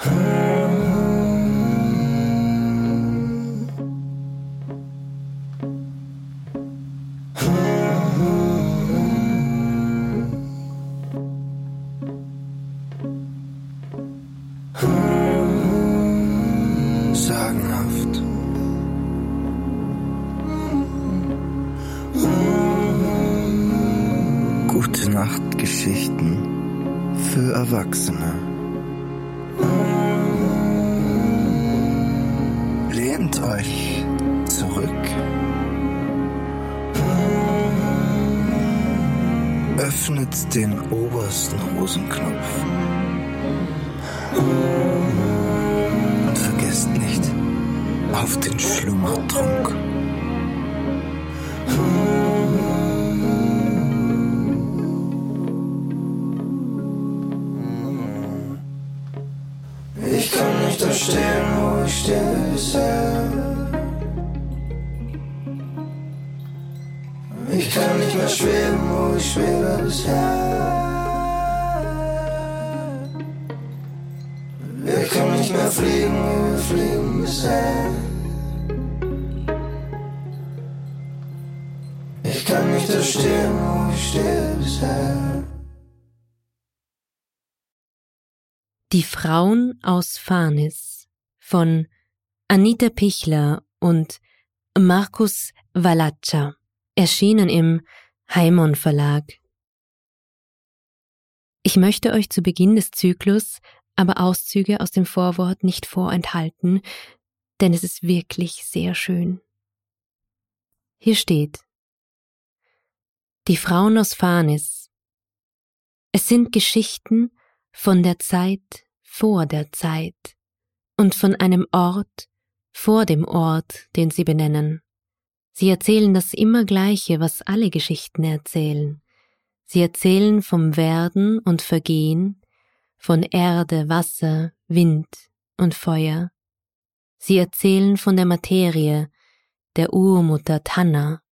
Sagenhaft. Gute Nacht Geschichten für Erwachsene. Lehnt euch zurück. Öffnet den obersten Hosenknopf. Und vergesst nicht auf den Schlummertrunk. Ich kann nicht da stehen, wo ich stehe bisher. Ich kann nicht mehr schweben, wo ich schwebe bisher. Wir können nicht mehr fliegen, wie wir fliegen bisher. Ich kann nicht da stehen, wo ich stehe bisher. Die Frauen aus Farnis von Anita Pichler und Markus Walacza, erschienen im Haimon Verlag. Ich möchte euch zu Beginn des Zyklus aber Auszüge aus dem Vorwort nicht vorenthalten, denn es ist wirklich sehr schön. Hier steht: Die Frauen aus Farnis. Es sind Geschichten von der Zeit vor der Zeit und von einem Ort vor dem Ort, den sie benennen. Sie erzählen das immer Gleiche, was alle Geschichten erzählen. Sie erzählen vom Werden und Vergehen, von Erde, Wasser, Wind und Feuer. Sie erzählen von der Materie, der Urmutter Tanna.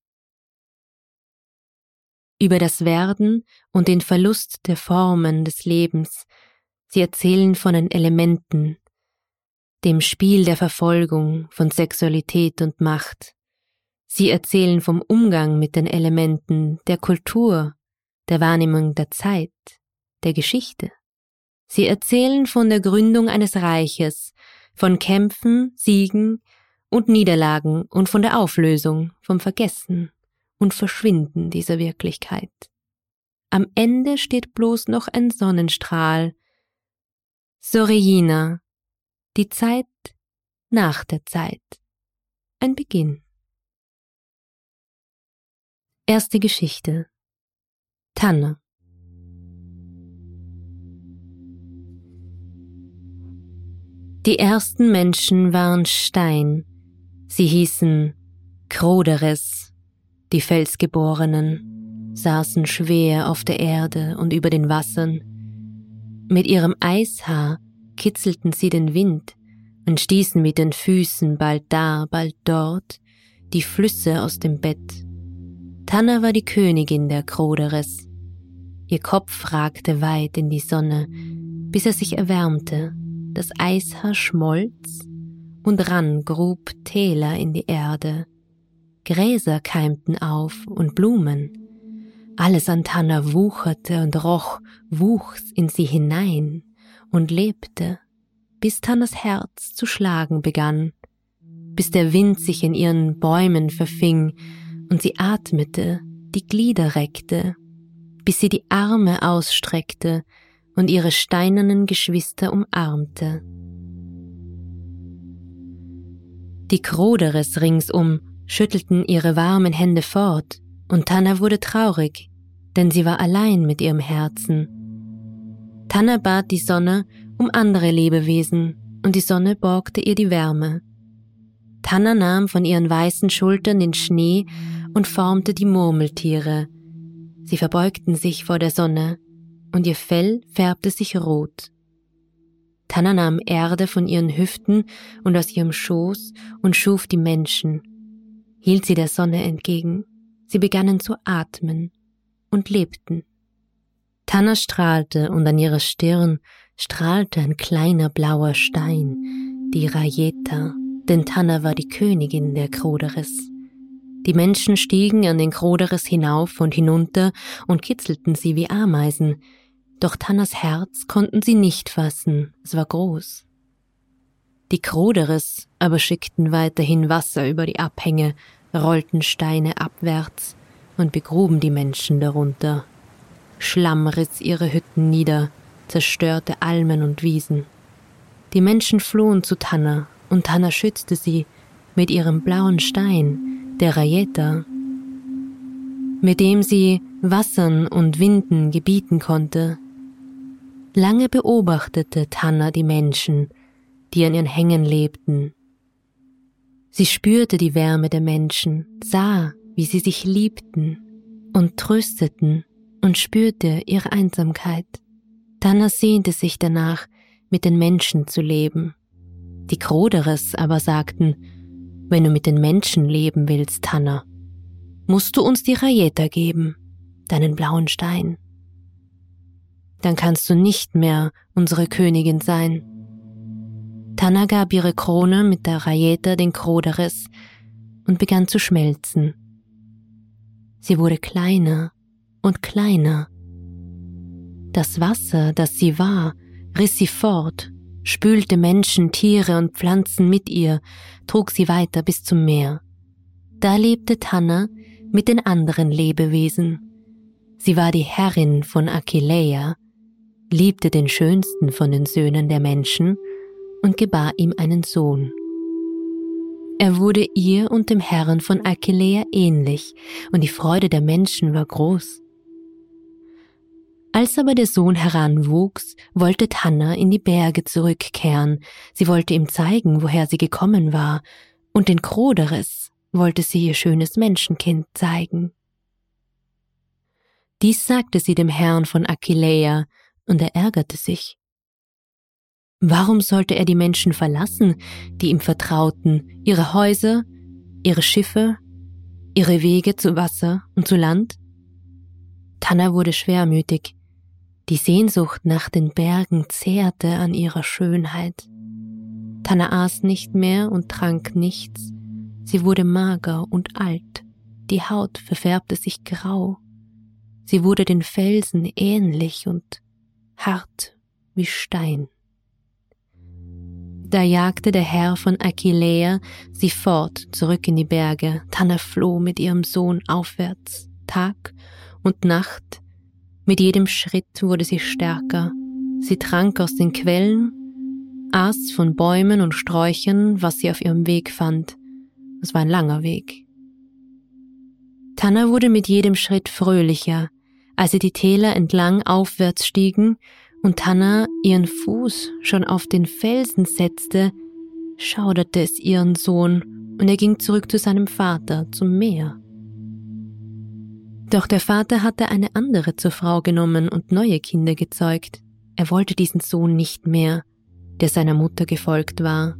Über das Werden und den Verlust der Formen des Lebens. Sie erzählen von den Elementen, dem Spiel der Verfolgung, von Sexualität und Macht. Sie erzählen vom Umgang mit den Elementen, der Kultur, der Wahrnehmung der Zeit, der Geschichte. Sie erzählen von der Gründung eines Reiches, von Kämpfen, Siegen und Niederlagen und von der Auflösung, vom Vergessen und Verschwinden dieser Wirklichkeit. Am Ende steht bloß noch ein Sonnenstrahl. Sorejina, die Zeit nach der Zeit. Ein Beginn. Erste Geschichte. Tanne. Die ersten Menschen waren Stein. Sie hießen Kroderes, die Felsgeborenen, saßen schwer auf der Erde und über den Wassern. Mit ihrem Eishaar kitzelten sie den Wind und stießen mit den Füßen bald da, bald dort die Flüsse aus dem Bett. Tanna war die Königin der Kroderes. Ihr Kopf ragte weit in die Sonne, bis er sich erwärmte. Das Eishaar schmolz und ran grub Täler in die Erde. Gräser keimten auf und Blumen. Alles an Tanna wucherte und roch, wuchs in sie hinein und lebte, bis Tannas Herz zu schlagen begann, bis der Wind sich in ihren Bäumen verfing und sie atmete, die Glieder reckte, bis sie die Arme ausstreckte und ihre steinernen Geschwister umarmte. Die Kroderes ringsum schüttelten ihre warmen Hände fort, und Tanna wurde traurig, denn sie war allein mit ihrem Herzen. Tanna bat die Sonne um andere Lebewesen, und die Sonne borgte ihr die Wärme. Tanna nahm von ihren weißen Schultern den Schnee und formte die Murmeltiere. Sie verbeugten sich vor der Sonne, und ihr Fell färbte sich rot. Tanna nahm Erde von ihren Hüften und aus ihrem Schoß und schuf die Menschen, hielt sie der Sonne entgegen. Sie begannen zu atmen und lebten. Tanna strahlte, und an ihrer Stirn strahlte ein kleiner blauer Stein, die Rajeta, denn Tanna war die Königin der Kroderis. Die Menschen stiegen an den Kroderis hinauf und hinunter und kitzelten sie wie Ameisen, doch Tannas Herz konnten sie nicht fassen, es war groß. Die Kroderis aber schickten weiterhin Wasser über die Abhänge, rollten Steine abwärts und begruben die Menschen darunter. Schlamm riss ihre Hütten nieder, zerstörte Almen und Wiesen. Die Menschen flohen zu Tanna, und Tanna schützte sie mit ihrem blauen Stein, der Rajeta, mit dem sie Wassern und Winden gebieten konnte. Lange beobachtete Tanna die Menschen, die an ihren Hängen lebten. Sie spürte die Wärme der Menschen, sah, wie sie sich liebten und trösteten und spürte ihre Einsamkeit. Tanna sehnte sich danach, mit den Menschen zu leben. Die Kroderis aber sagten, wenn du mit den Menschen leben willst, Tanna, musst du uns die Rajeta geben, deinen blauen Stein. Dann kannst du nicht mehr unsere Königin sein. Tanna gab ihre Krone mit der Rajeta den Kroderis und begann zu schmelzen. Sie wurde kleiner und kleiner. Das Wasser, das sie war, riss sie fort, spülte Menschen, Tiere und Pflanzen mit ihr, trug sie weiter bis zum Meer. Da lebte Tanna mit den anderen Lebewesen. Sie war die Herrin von Aquileia, liebte den schönsten von den Söhnen der Menschen und gebar ihm einen Sohn. Er wurde ihr und dem Herrn von Aquileia ähnlich, und die Freude der Menschen war groß. Als aber der Sohn heranwuchs, wollte Tanna in die Berge zurückkehren. Sie wollte ihm zeigen, woher sie gekommen war, und den Kroderis wollte sie ihr schönes Menschenkind zeigen. Dies sagte sie dem Herrn von Aquileia, und er ärgerte sich. Warum sollte er die Menschen verlassen, die ihm vertrauten, ihre Häuser, ihre Schiffe, ihre Wege zu Wasser und zu Land? Tanna wurde schwermütig. Die Sehnsucht nach den Bergen zehrte an ihrer Schönheit. Tanna aß nicht mehr und trank nichts. Sie wurde mager und alt. Die Haut verfärbte sich grau. Sie wurde den Felsen ähnlich und hart wie Stein. Da jagte der Herr von Aquileia sie fort, zurück in die Berge. Tanna floh mit ihrem Sohn aufwärts, Tag und Nacht. Mit jedem Schritt wurde sie stärker. Sie trank aus den Quellen, aß von Bäumen und Sträuchern, was sie auf ihrem Weg fand. Es war ein langer Weg. Tanna wurde mit jedem Schritt fröhlicher, als sie die Täler entlang aufwärts stiegen und Tanna ihren Fuß schon auf den Felsen setzte, schauderte es ihren Sohn, und er ging zurück zu seinem Vater, zum Meer. Doch der Vater hatte eine andere zur Frau genommen und neue Kinder gezeugt. Er wollte diesen Sohn nicht mehr, der seiner Mutter gefolgt war.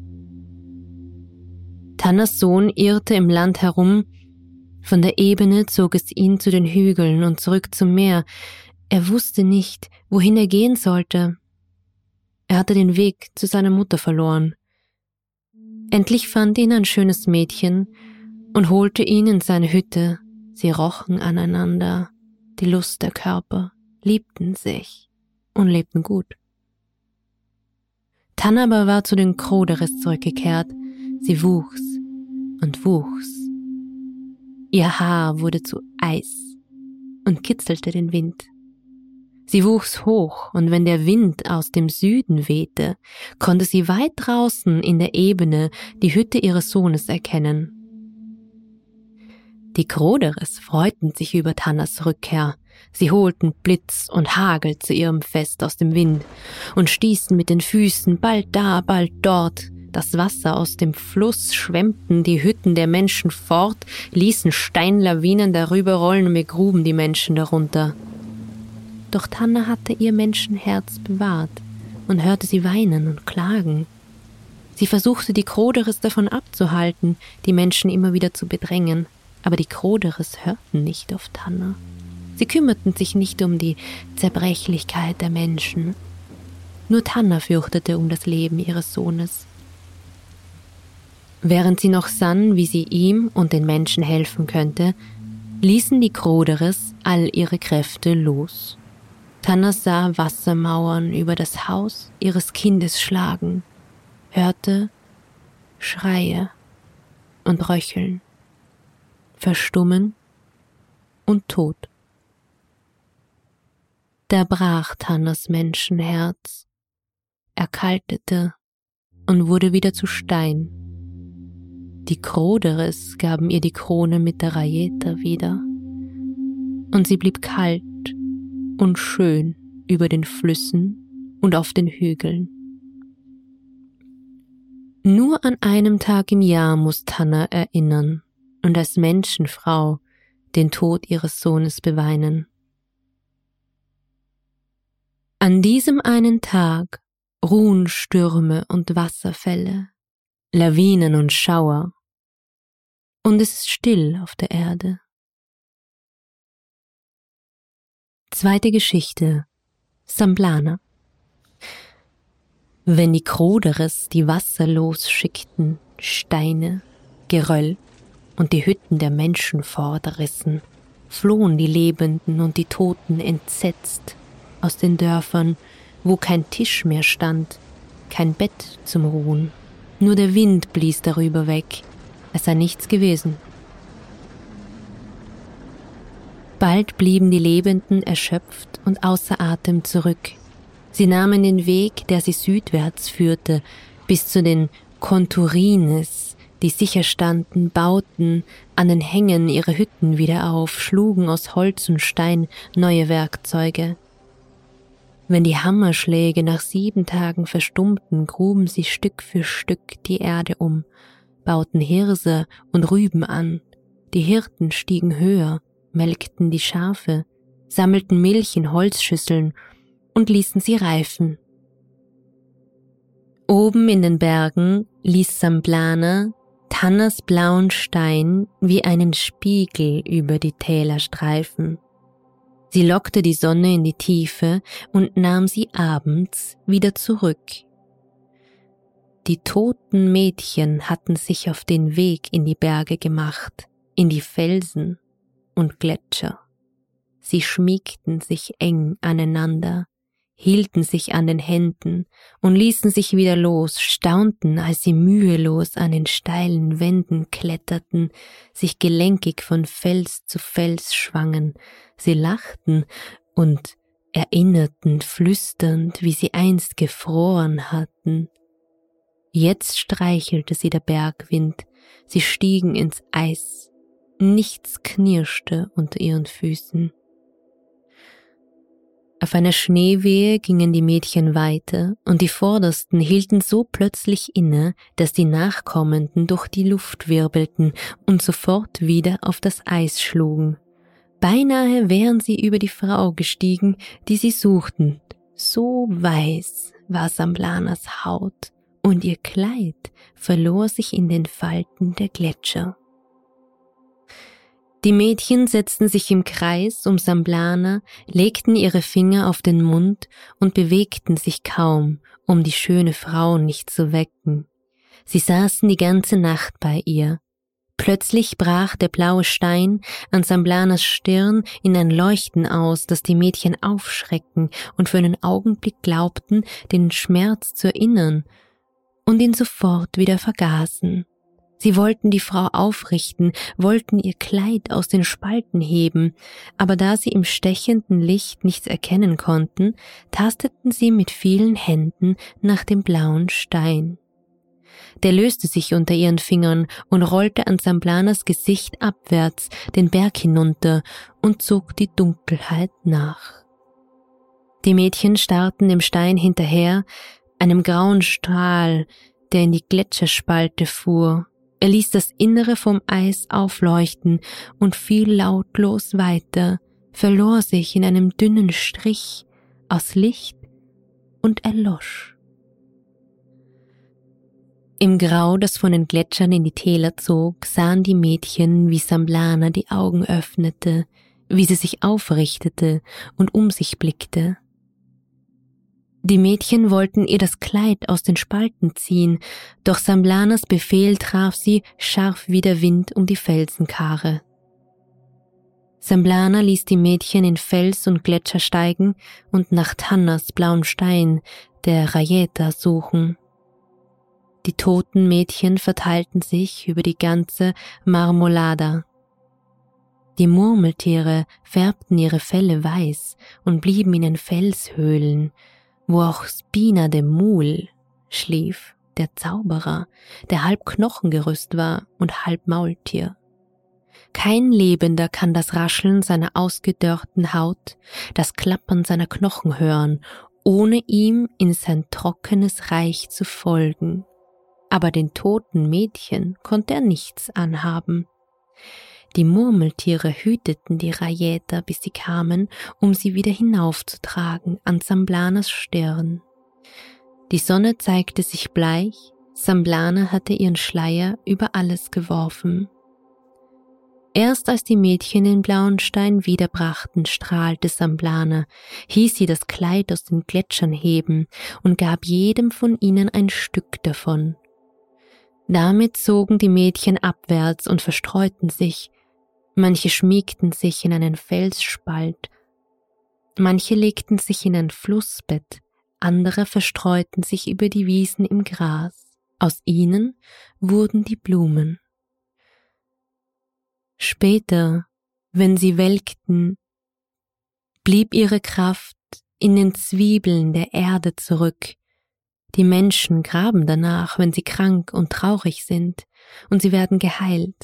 Tannas Sohn irrte im Land herum. Von der Ebene zog es ihn zu den Hügeln und zurück zum Meer. Er wusste nicht, wohin er gehen sollte. Er hatte den Weg zu seiner Mutter verloren. Endlich fand ihn ein schönes Mädchen und holte ihn in seine Hütte. Sie rochen aneinander, die Lust der Körper, liebten sich und lebten gut. Tanna aber war zu den Kroderis zurückgekehrt. Sie wuchs und wuchs. Ihr Haar wurde zu Eis und kitzelte den Wind. Sie wuchs hoch, und wenn der Wind aus dem Süden wehte, konnte sie weit draußen in der Ebene die Hütte ihres Sohnes erkennen. Die Kroderis freuten sich über Tannas Rückkehr. Sie holten Blitz und Hagel zu ihrem Fest aus dem Wind und stießen mit den Füßen bald da, bald dort. Das Wasser aus dem Fluss schwemmten die Hütten der Menschen fort, ließen Steinlawinen darüber rollen und begruben die Menschen darunter. Doch Tanna hatte ihr Menschenherz bewahrt und hörte sie weinen und klagen. Sie versuchte, die Kroderis davon abzuhalten, die Menschen immer wieder zu bedrängen, aber die Kroderis hörten nicht auf Tanna. Sie kümmerten sich nicht um die Zerbrechlichkeit der Menschen. Nur Tanna fürchtete um das Leben ihres Sohnes. Während sie noch sann, wie sie ihm und den Menschen helfen könnte, ließen die Kroderes all ihre Kräfte los. Tanna sah Wassermauern über das Haus ihres Kindes schlagen, hörte Schreie und Röcheln, Verstummen und Tod. Da brach Tannas Menschenherz, erkaltete und wurde wieder zu Stein. Die Kroderes gaben ihr die Krone mit der Rajeta wieder, und sie blieb kalt und schön über den Flüssen und auf den Hügeln. Nur an einem Tag im Jahr muss Tanna erinnern und als Menschenfrau den Tod ihres Sohnes beweinen. An diesem einen Tag ruhen Stürme und Wasserfälle, Lawinen und Schauer, und es ist still auf der Erde. Zweite Geschichte, Samblana. Wenn die Kroderes die Wasser losschickten, Steine, Geröll und die Hütten der Menschen fortrissen, flohen die Lebenden und die Toten entsetzt aus den Dörfern, wo kein Tisch mehr stand, kein Bett zum Ruhen. Nur der Wind blies darüber weg, es sei nichts gewesen. Bald blieben die Lebenden erschöpft und außer Atem zurück. Sie nahmen den Weg, der sie südwärts führte, bis zu den Konturines, die sicher standen, bauten an den Hängen ihre Hütten wieder auf, schlugen aus Holz und Stein neue Werkzeuge. Wenn die Hammerschläge nach 7 Tagen verstummten, gruben sie Stück für Stück die Erde um, bauten Hirse und Rüben an. Die Hirten stiegen höher, melkten die Schafe, sammelten Milch in Holzschüsseln und ließen sie reifen. Oben in den Bergen ließ Samblana Tannas blauen Stein wie einen Spiegel über die Täler streifen. Sie lockte die Sonne in die Tiefe und nahm sie abends wieder zurück. Die toten Mädchen hatten sich auf den Weg in die Berge gemacht, in die Felsen und Gletscher. Sie schmiegten sich eng aneinander, hielten sich an den Händen und ließen sich wieder los, staunten, als sie mühelos an den steilen Wänden kletterten, sich gelenkig von Fels zu Fels schwangen. Sie lachten und erinnerten flüsternd, wie sie einst gefroren hatten. Jetzt streichelte sie der Bergwind, sie stiegen ins Eis, nichts knirschte unter ihren Füßen. Auf einer Schneewehe gingen die Mädchen weiter, und die Vordersten hielten so plötzlich inne, dass die Nachkommenden durch die Luft wirbelten und sofort wieder auf das Eis schlugen. Beinahe wären sie über die Frau gestiegen, die sie suchten. So weiß war Samblanas Haut, und ihr Kleid verlor sich in den Falten der Gletscher. Die Mädchen setzten sich im Kreis um Samblana, legten ihre Finger auf den Mund und bewegten sich kaum, um die schöne Frau nicht zu wecken. Sie saßen die ganze Nacht bei ihr. Plötzlich brach der blaue Stein an Samblanas Stirn in ein Leuchten aus, das die Mädchen aufschrecken und für einen Augenblick glaubten, den Schmerz zu erinnern und ihn sofort wieder vergaßen. Sie wollten die Frau aufrichten, wollten ihr Kleid aus den Spalten heben, aber da sie im stechenden Licht nichts erkennen konnten, tasteten sie mit vielen Händen nach dem blauen Stein. Der löste sich unter ihren Fingern und rollte an Samblanas Gesicht abwärts den Berg hinunter und zog die Dunkelheit nach. Die Mädchen starrten dem Stein hinterher, einem grauen Strahl, der in die Gletscherspalte fuhr. Er ließ das Innere vom Eis aufleuchten und fiel lautlos weiter, verlor sich in einem dünnen Strich aus Licht und erlosch. Im Grau, das von den Gletschern in die Täler zog, sahen die Mädchen, wie Samblana die Augen öffnete, wie sie sich aufrichtete und um sich blickte. Die Mädchen wollten ihr das Kleid aus den Spalten ziehen, doch Samblanas Befehl traf sie scharf wie der Wind um die Felsenkahre. Samblana ließ die Mädchen in Fels und Gletscher steigen und nach Tannas blauen Stein, der Rayeta, suchen. Die toten Mädchen verteilten sich über die ganze Marmolada. Die Murmeltiere färbten ihre Felle weiß und blieben in den Felshöhlen, wo auch Spina de Mul schlief, der Zauberer, der halb Knochengerüst war und halb Maultier. Kein Lebender kann das Rascheln seiner ausgedörrten Haut, das Klappern seiner Knochen hören, ohne ihm in sein trockenes Reich zu folgen. Aber den toten Mädchen konnte er nichts anhaben. Die Murmeltiere hüteten die Rayeta, bis sie kamen, um sie wieder hinaufzutragen an Samblanas Stirn. Die Sonne zeigte sich bleich, Samblana hatte ihren Schleier über alles geworfen. Erst als die Mädchen den blauen Stein wiederbrachten, strahlte Samblana, hieß sie das Kleid aus den Gletschern heben und gab jedem von ihnen ein Stück davon. Damit zogen die Mädchen abwärts und verstreuten sich. Manche schmiegten sich in einen Felsspalt, manche legten sich in ein Flussbett, andere verstreuten sich über die Wiesen im Gras. Aus ihnen wurden die Blumen. Später, wenn sie welkten, blieb ihre Kraft in den Zwiebeln der Erde zurück. Die Menschen graben danach, wenn sie krank und traurig sind, und sie werden geheilt.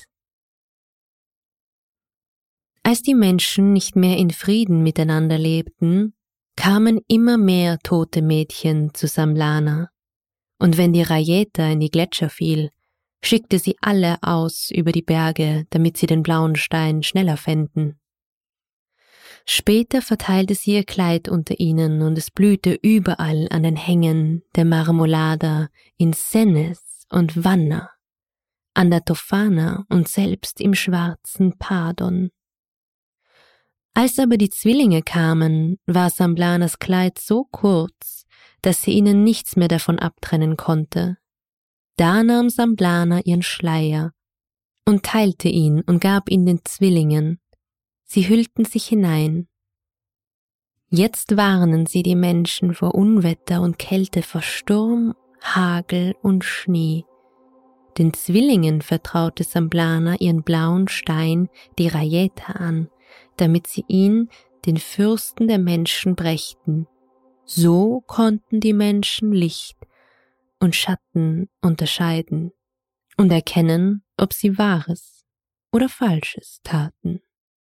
Als die Menschen nicht mehr in Frieden miteinander lebten, kamen immer mehr tote Mädchen zu Samblana, und wenn die Rayeta in die Gletscher fiel, schickte sie alle aus über die Berge, damit sie den blauen Stein schneller fänden. Später verteilte sie ihr Kleid unter ihnen und es blühte überall an den Hängen der Marmolada, in Sennes und Vanna, an der Tofana und selbst im schwarzen Pardon. Als aber die Zwillinge kamen, war Samblanas Kleid so kurz, dass sie ihnen nichts mehr davon abtrennen konnte. Da nahm Samblana ihren Schleier und teilte ihn und gab ihn den Zwillingen. Sie hüllten sich hinein. Jetzt warnen sie die Menschen vor Unwetter und Kälte, vor Sturm, Hagel und Schnee. Den Zwillingen vertraute Samblana ihren blauen Stein, die Rayeta, an, damit sie ihn, den Fürsten der Menschen, brächten. So konnten die Menschen Licht und Schatten unterscheiden und erkennen, ob sie Wahres oder Falsches taten.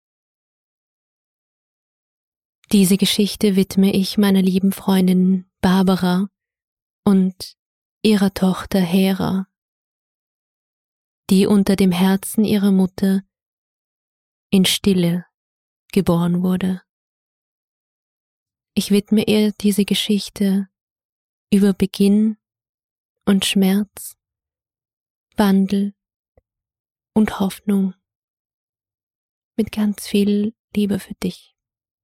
Diese Geschichte widme ich meiner lieben Freundin Barbara und ihrer Tochter Hera, die unter dem Herzen ihrer Mutter in Stille geboren wurde. Ich widme ihr diese Geschichte über Beginn und Schmerz, Wandel und Hoffnung mit ganz viel Liebe für dich.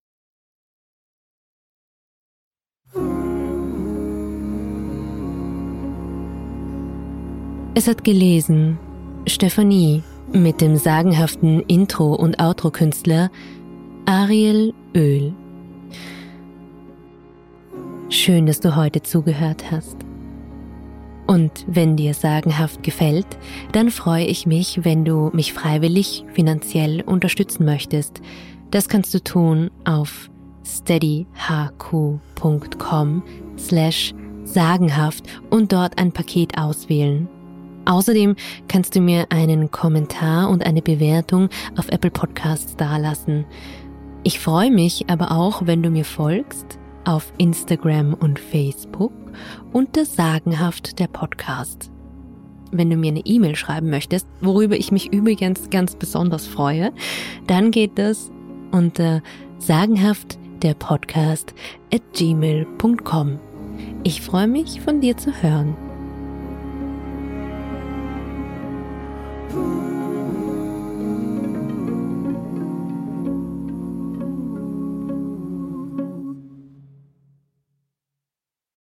Es hat gelesen Stefanie mit dem sagenhaften Intro- und Outro-Künstler Ariel Öl. Schön, dass du heute zugehört hast. Und wenn dir sagenhaft gefällt, dann freue ich mich, wenn du mich freiwillig finanziell unterstützen möchtest. Das kannst du tun auf steadyhq.com/sagenhaft und dort ein Paket auswählen. Außerdem kannst du mir einen Kommentar und eine Bewertung auf Apple Podcasts dalassen. Ich freue mich aber auch, wenn du mir folgst auf Instagram und Facebook unter Sagenhaft der Podcast. Wenn du mir eine E-Mail schreiben möchtest, worüber ich mich übrigens ganz besonders freue, dann geht das unter sagenhaftderpodcast@gmail.com. Ich freue mich, von dir zu hören.